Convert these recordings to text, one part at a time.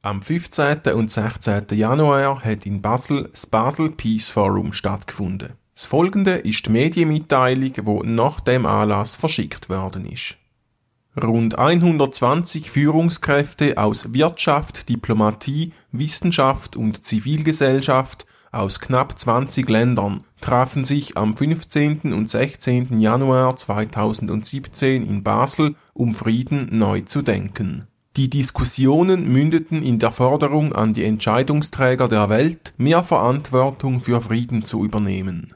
Am 15. und 16. Januar hat in Basel das Basel Peace Forum stattgefunden. Das Folgende ist die Medienmitteilung, die nach dem Anlass verschickt worden ist. Rund 120 Führungskräfte aus Wirtschaft, Diplomatie, Wissenschaft und Zivilgesellschaft aus knapp 20 Ländern trafen sich am 15. und 16. Januar 2017 in Basel, um Frieden neu zu denken. Die Diskussionen mündeten in der Forderung an die Entscheidungsträger der Welt, mehr Verantwortung für Frieden zu übernehmen.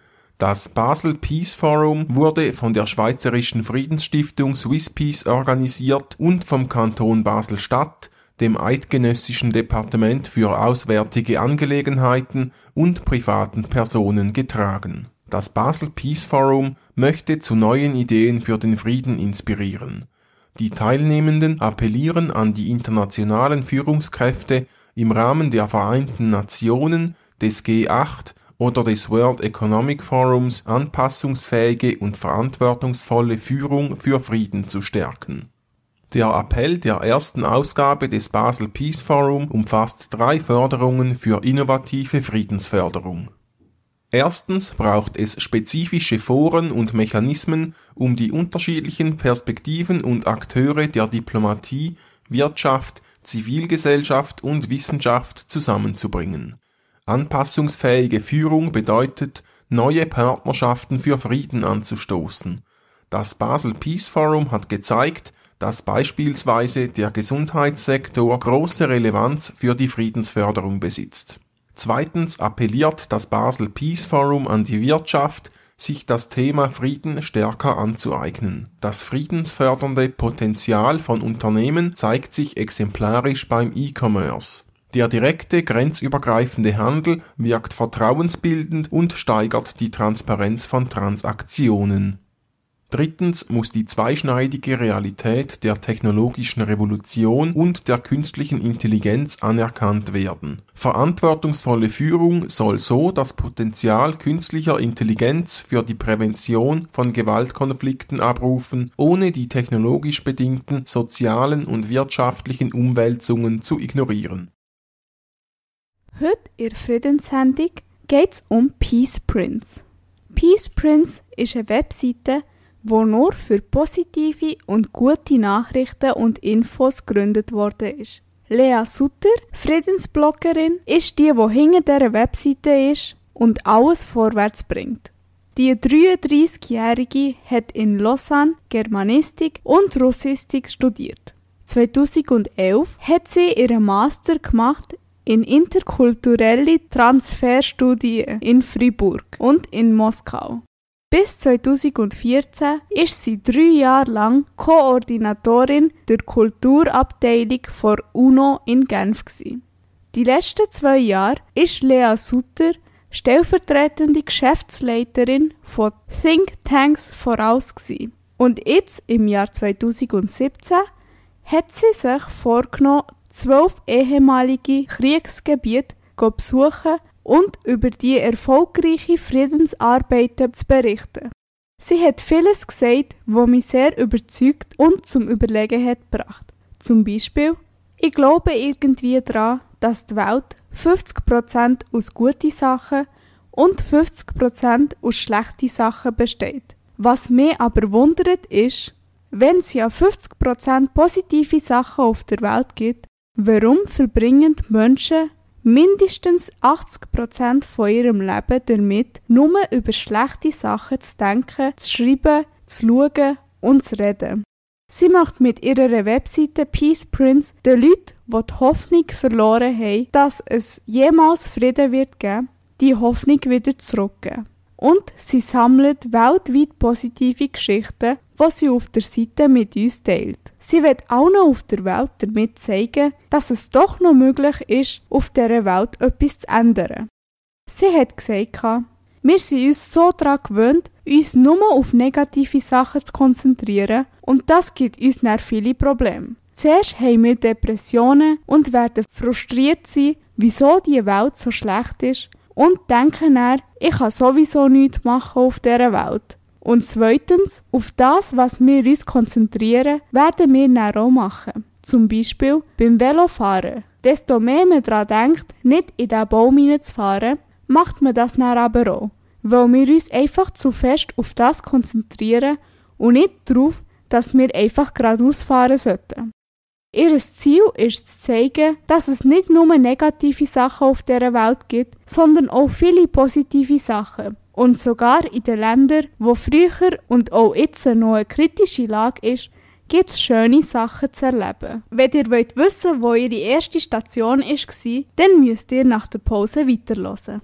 Das Basel Peace Forum wurde von der Schweizerischen Friedensstiftung Swiss Peace organisiert und vom Kanton Basel-Stadt, dem Eidgenössischen Departement für Auswärtige Angelegenheiten und privaten Personen getragen. Das Basel Peace Forum möchte zu neuen Ideen für den Frieden inspirieren. Die Teilnehmenden appellieren an die internationalen Führungskräfte im Rahmen der Vereinten Nationen, des G8 oder des World Economic Forums anpassungsfähige und verantwortungsvolle Führung für Frieden zu stärken. Der Appell der ersten Ausgabe des Basel Peace Forum umfasst 3 Forderungen für innovative Friedensförderung. Erstens braucht es spezifische Foren und Mechanismen, um die unterschiedlichen Perspektiven und Akteure der Diplomatie, Wirtschaft, Zivilgesellschaft und Wissenschaft zusammenzubringen. Anpassungsfähige Führung bedeutet, neue Partnerschaften für Frieden anzustoßen. Das Basel Peace Forum hat gezeigt, dass beispielsweise der Gesundheitssektor große Relevanz für die Friedensförderung besitzt. Zweitens appelliert das Basel Peace Forum an die Wirtschaft, sich das Thema Frieden stärker anzueignen. Das friedensfördernde Potenzial von Unternehmen zeigt sich exemplarisch beim E-Commerce. Der direkte, grenzübergreifende Handel wirkt vertrauensbildend und steigert die Transparenz von Transaktionen. Drittens muss die zweischneidige Realität der technologischen Revolution und der künstlichen Intelligenz anerkannt werden. Verantwortungsvolle Führung soll so das Potenzial künstlicher Intelligenz für die Prävention von Gewaltkonflikten abrufen, ohne die technologisch bedingten sozialen und wirtschaftlichen Umwälzungen zu ignorieren. Heute in der Friedenssendung geht es um Peace Prince. Peace Prince ist eine Webseite, wo nur für positive und gute Nachrichten und Infos gegründet worden ist. Lea Sutter, Friedensbloggerin, ist die hinter dieser Webseite ist und alles vorwärts bringt. Die 33-Jährige hat in Lausanne Germanistik und Russistik studiert. 2011 hat sie ihren Master gemacht in interkulturelle Transferstudien in Fribourg und in Moskau. Bis 2014 war sie 3 Jahre lang Koordinatorin der Kulturabteilung der UNO in Genf. Die letzten 2 Jahre ist Lea Sutter stellvertretende Geschäftsleiterin von Think Tanks voraus. Und jetzt, im Jahr 2017, hat sie sich vorgenommen, 12 ehemalige Kriegsgebiete zu besuchen und über die erfolgreiche Friedensarbeiten zu berichten. Sie hat vieles gesagt, was mich sehr überzeugt und zum Überlegen hat gebracht. Zum Beispiel: Ich glaube irgendwie daran, dass die Welt 50% aus guten Sachen und 50% aus schlechten Sachen besteht. Was mich aber wundert ist, wenn es ja 50% positive Sachen auf der Welt gibt, warum verbringen die Menschen mindestens 80% von ihrem Leben damit, nur über schlechte Sachen zu denken, zu schreiben, zu schauen und zu reden. Sie macht mit ihrer Webseite Peace Prince den Leuten, die die Hoffnung verloren haben, dass es jemals Frieden wird geben, die Hoffnung wieder zurückgeben. Und sie sammelt weltweit positive Geschichten, die sie auf der Seite mit uns teilt. Sie will allen auf der Welt damit zeigen, dass es doch noch möglich ist, auf dieser Welt etwas zu ändern. Sie hat gesagt, wir sind uns so daran gewöhnt, uns nur auf negative Sachen zu konzentrieren und das gibt uns dann viele Probleme. Zuerst haben wir Depressionen und werden frustriert sein, wieso die Welt so schlecht ist und denken dann, ich kann sowieso nichts machen auf dieser Welt. Und zweitens, auf das, was wir uns konzentrieren, werden wir dann auch machen. Zum Beispiel beim Velofahren. Desto mehr man daran denkt, nicht in diesen Baum hineinzufahren, macht man das dann aber auch, weil wir uns einfach zu fest auf das konzentrieren und nicht darauf, dass wir einfach geradeaus fahren sollten. Ihr Ziel ist zu zeigen, dass es nicht nur negative Sachen auf dieser Welt gibt, sondern auch viele positive Sachen. Und sogar in den Ländern, wo früher und auch jetzt noch eine kritische Lage ist, gibt es schöne Sachen zu erleben. Wenn ihr wollt wissen, wo ihre erste Station war, dann müsst ihr nach der Pause weiterhören.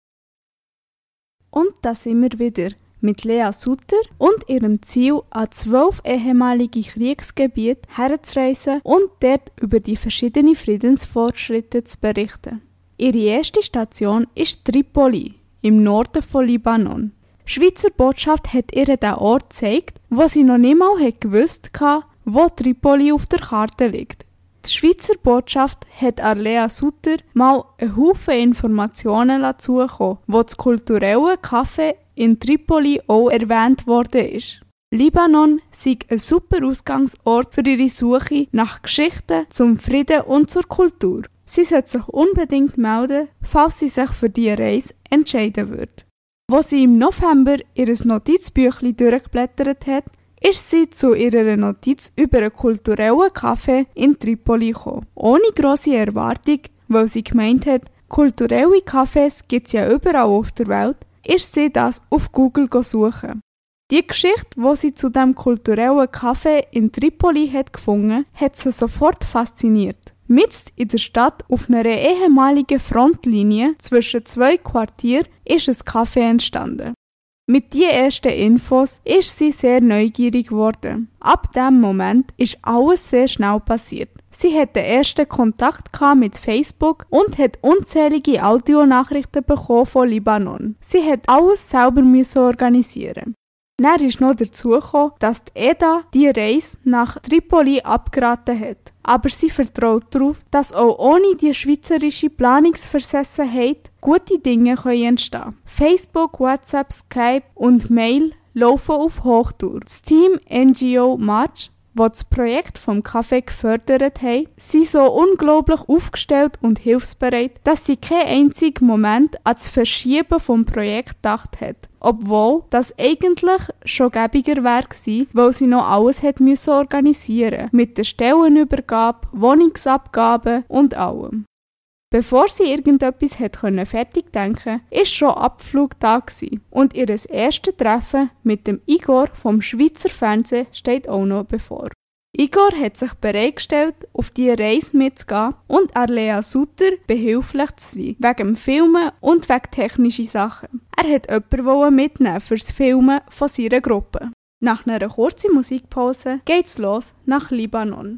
Und da sind wir wieder mit Lea Sutter und ihrem Ziel, an 12 ehemalige Kriegsgebiete herzureisen und dort über die verschiedenen Friedensfortschritte zu berichten. Ihre erste Station ist Tripoli, im Norden von Libanon. Die Schweizer Botschaft hat ihr den Ort gezeigt, wo sie noch nicht mal gewusst hatte, wo Tripoli auf der Karte liegt. Die Schweizer Botschaft hat an Lea Sutter mal einen Haufen Informationen zugekommen, wo das kulturelle Café in Tripoli auch erwähnt worden ist. Libanon sei ein super Ausgangsort für ihre Suche nach Geschichten, zum Frieden und zur Kultur. Sie sollte sich unbedingt melden, falls sie sich für diese Reise entscheiden würde. Als sie im November ihr Notizbüchlein durchgeblättert hat, ist sie zu ihrer Notiz über einen kulturellen Café in Tripoli gekommen. Ohne grosse Erwartung, weil sie gemeint hat, kulturelle Cafés gibt es ja überall auf der Welt, ist sie das auf Google suchen. Die Geschichte, die sie zu dem kulturellen Café in Tripoli hat gefunden, hat sie sofort fasziniert. Mitten in der Stadt, auf einer ehemaligen Frontlinie zwischen zwei Quartieren, ist ein Café entstanden. Mit diesen ersten Infos ist sie sehr neugierig geworden. Ab diesem Moment ist alles sehr schnell passiert. Sie hat den ersten Kontakt mit Facebook und hat unzählige Audionachrichten bekommen von Libanon. Sie hat alles selber organisieren. Dann ist noch dazu gekommen, dass die EDA die Reise nach Tripoli abgeraten hat. Aber sie vertraut darauf, dass auch ohne die schweizerische Planungsversessenheit gute Dinge entstehen können. Facebook, WhatsApp, Skype und Mail laufen auf Hochtour. Das Team NGO March, das das Projekt vom Café gefördert hat, sind so unglaublich aufgestellt und hilfsbereit, dass sie keinen einzigen Moment an das Verschieben vom Projekt gedacht hat. Obwohl das eigentlich schon gäbiger wäre gewesen, weil sie noch alles organisieren musste, mit der Stellenübergabe, Wohnungsabgaben und allem. Bevor sie irgendetwas fertig denken konnte, war schon Abflug da gewesen. Und ihr erstes Treffen mit dem Igor vom Schweizer Fernsehen steht auch noch bevor. Igor hat sich bereitgestellt, auf diese Reise mitzugehen und an Lea Sutter behilflich zu sein, wegen dem Filmen und wegen technischen Sachen. Er wollte jemanden mitnehmen für das Filmen von seiner Gruppe. Nach einer kurzen Musikpause geht's los nach Libanon.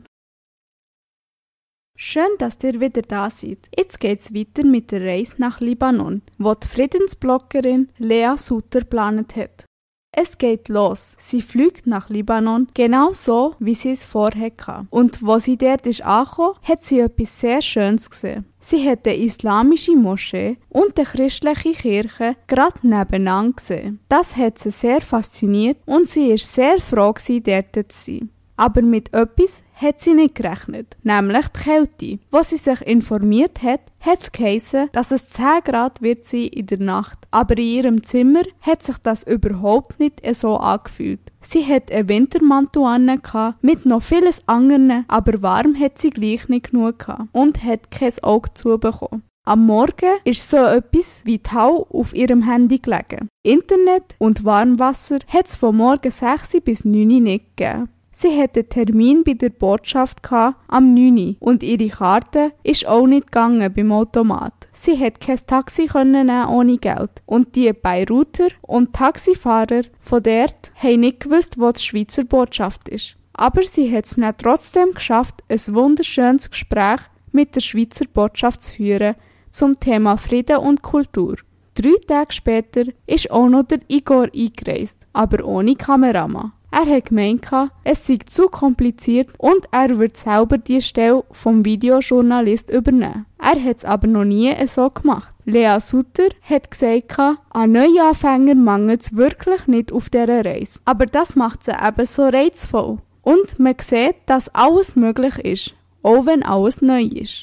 Schön, dass ihr wieder da seid. Jetzt geht's weiter mit der Reise nach Libanon, wo die Friedensbloggerin Lea Sutter geplant hat. Es geht los. Sie fliegt nach Libanon, genau so, wie sie es vorher hatte. Und wo sie dort ist angekommen, hat sie etwas sehr Schönes gesehen. Sie hat eine islamische Moschee und eine christliche Kirche gerade nebeneinander gesehen. Das hat sie sehr fasziniert und sie war sehr froh, dort zu sein. Aber mit etwas hat sie nicht gerechnet, nämlich die Kälte. Als sie sich informiert hat es geheissen, dass es 10 Grad wird sein in der Nacht. Aber in ihrem Zimmer hat sich das überhaupt nicht so angefühlt. Sie hat einen Wintermantel an, mit noch vieles anderen, aber warm hat sie gleich nicht genug gehabt und hat kein Auge zubekommen. Am Morgen ist so etwas wie Tau auf ihrem Handy gelegen. Internet und Warmwasser hat es von morgen 6 bis 9 nicht gegeben. Sie hatte einen Termin bei der Botschaft am 9 und ihre Karte ist auch nicht gegangen beim Automat. Sie konnte kein Taxi nehmen ohne Geld. Und die Beiruter und Taxifahrer von dort haben nicht gewusst, wo die Schweizer Botschaft ist. Aber sie hat es dann trotzdem geschafft, ein wunderschönes Gespräch mit der Schweizer Botschaft zu führen zum Thema Frieden und Kultur. 3 Tage später ist auch noch der Igor eingereist, aber ohne Kameramann. Er hat gemeint, es sei zu kompliziert und er würde selber die Stelle vom Videojournalist übernehmen. Er hat es aber noch nie so gemacht. Lea Sutter hat gesagt, an Neuanfängern mangelt es wirklich nicht auf dieser Reise. Aber das macht sie eben so reizvoll. Und man sieht, dass alles möglich ist, auch wenn alles neu ist.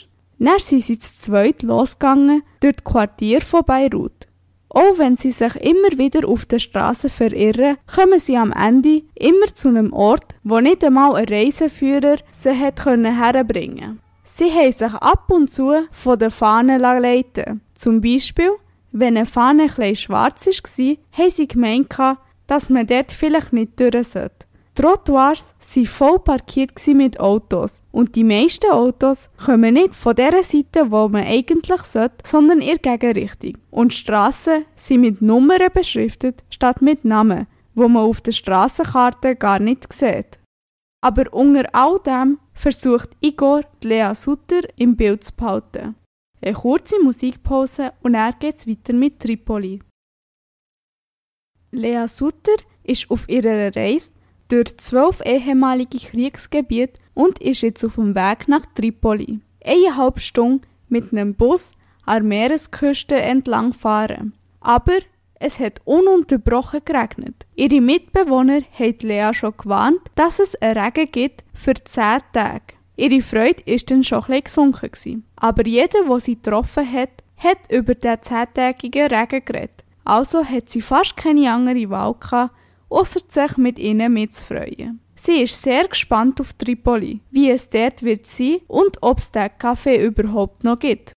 Dann sind sie zu zweit losgegangen durch das Quartier von Beirut. Auch wenn sie sich immer wieder auf der Straße verirren, kommen sie am Ende immer zu einem Ort, wo nicht einmal ein Reiseführer sie herbringen konnte. Sie haben sich ab und zu von der Fahne leiten. Zum Beispiel, wenn eine Fahne etwas schwarz war, haben sie gemeint, dass man dort vielleicht nicht durch sollte. Die Trottoirs waren voll parkiert mit Autos und die meisten Autos kommen nicht von der Seite, wo man eigentlich sollte, sondern in der Gegenrichtung. Und die Strassen sind mit Nummern beschriftet, statt mit Namen, wo man auf der Strassenkarte gar nicht sieht. Aber unter all dem versucht Igor, Lea Sutter im Bild zu behalten. Eine kurze Musikpause und dann geht es weiter mit Tripoli. Lea Sutter ist auf ihrer Reise durch 12 ehemalige Kriegsgebiete und ist jetzt auf dem Weg nach Tripoli. 1,5 Stunden mit einem Bus an der Meeresküste entlang fahren. Aber es hat ununterbrochen geregnet. Ihre Mitbewohner haben Lea schon gewarnt, dass es einen Regen gibt für 10 Tage. Ihre Freude war dann schon etwas gesunken. Aber jeder, der sie getroffen hat, hat über den 10-tägigen Regen geredet. Also hat sie fast keine andere Wahl gehabt, ausser sich mit ihnen mitzufreuen. Sie ist sehr gespannt auf Tripoli, wie es dort wird sein und ob es den Kaffee überhaupt noch gibt.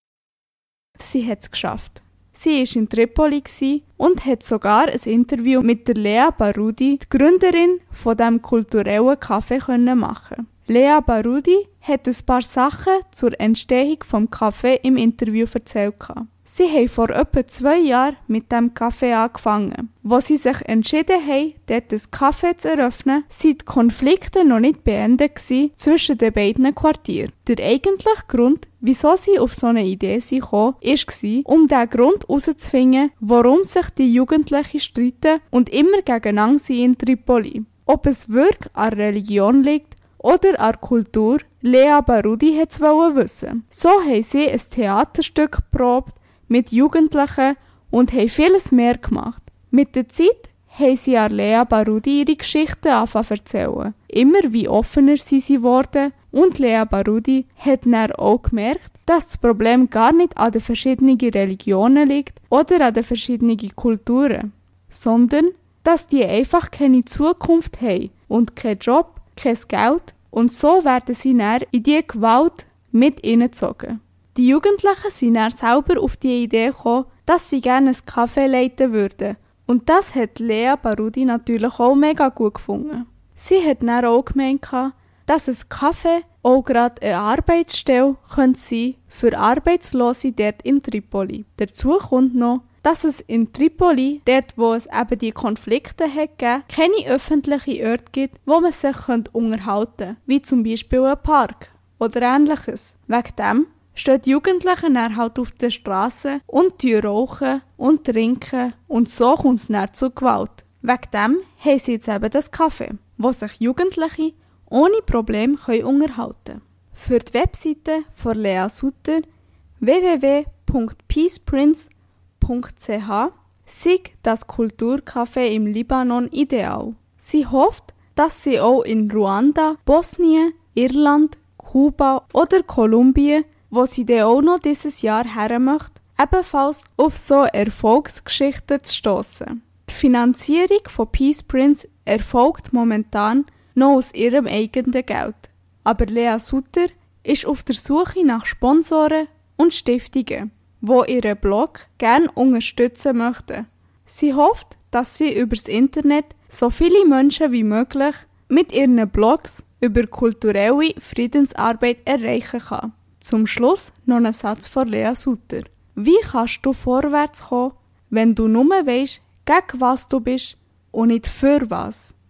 Sie hat es geschafft. Sie war in Tripoli und hat sogar ein Interview mit der Lea Baroudi, die Gründerin von diesem kulturellen Café, machen. Lea Baroudi hat ein paar Sachen zur Entstehung des Kaffee im Interview erzählt. Sie haben vor etwa 2 Jahren mit dem Café angefangen. Als sie sich entschieden haben, dort ein Café zu eröffnen, waren die Konflikte noch nicht beendet zwischen den beiden Quartieren. Der eigentliche Grund, wieso sie auf so eine Idee kamen, war, um den Grund herauszufinden, warum sich die Jugendlichen streiten und immer gegeneinander sind in Tripoli. Ob es wirklich an Religion liegt oder an Kultur, Lea Baroudi wollte wissen. So haben sie ein Theaterstück geprobt mit Jugendlichen und haben vieles mehr gemacht. Mit der Zeit haben sie an Lea Baroudi ihre Geschichten angefangen zu erzählen. Immer wie offener sie wurden und Lea Baroudi hat dann auch gemerkt, dass das Problem gar nicht an den verschiedenen Religionen liegt oder an den verschiedenen Kulturen, sondern dass die einfach keine Zukunft haben und keinen Job, kein Geld und so werden sie dann in diese Gewalt mit hineingezogen. Die Jugendlichen sind dann selber auf die Idee gekommen, dass sie gerne ein Café leiten würden. Und das hat Lea Baroudi natürlich auch mega gut gefunden. Sie hat dann auch gemeint, dass ein Café auch gerade eine Arbeitsstelle sein könnte für Arbeitslose dort in Tripoli. Dazu kommt noch, dass es in Tripoli, dort wo es eben die Konflikte hat gegeben, keine öffentlichen Orte gibt, wo man sich unterhalten könnte, wie zum Beispiel ein Park oder ähnliches. Wegen dem stehen die Jugendlichen dann halt auf der Straße und rauchen und trinken und so kommt es dann zu Gewalt. Wegen dem haben sie jetzt eben das Café, wo sich Jugendliche ohne Probleme unterhalten können. Für die Webseite von Lea Sutter www.peaceprince.ch sei das Kulturcafé im Libanon ideal. Sie hofft, dass sie auch in Ruanda, Bosnien, Irland, Kuba oder Kolumbien, wo sie dann auch noch dieses Jahr her möchte, ebenfalls auf so Erfolgsgeschichten zu stossen. Die Finanzierung von Peace Prince erfolgt momentan noch aus ihrem eigenen Geld. Aber Lea Sutter ist auf der Suche nach Sponsoren und Stiftungen, die ihren Blog gerne unterstützen möchten. Sie hofft, dass sie über das Internet so viele Menschen wie möglich mit ihren Blogs über kulturelle Friedensarbeit erreichen kann. Zum Schluss noch ein Satz von Lea Sutter. Wie kannst du vorwärts kommen, wenn du nur weisst, gegen was du bist und nicht für was?